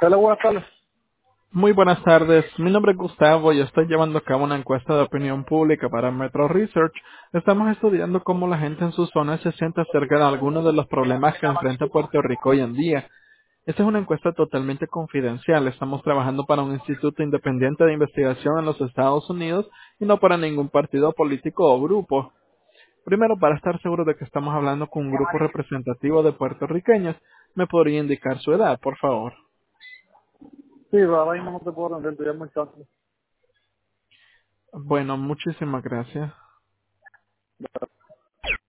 Hola, buenas tardes. Muy buenas tardes, mi nombre es Gustavo y estoy llevando a cabo una encuesta de opinión pública para Metro Research. Estamos estudiando cómo la gente en su zona se siente acerca de algunos de los problemas que enfrenta Puerto Rico hoy en día. Esta es una encuesta totalmente confidencial. Estamos trabajando para un instituto independiente de investigación en los Estados Unidos y no para ningún partido político o grupo. Primero, para estar seguro de que estamos hablando con un grupo representativo de puertorriqueños, ¿me podría indicar su edad, por favor? Sí, pero ahora mismo no te puedo atender, estoy muy tarde. Bueno, muchísimas gracias.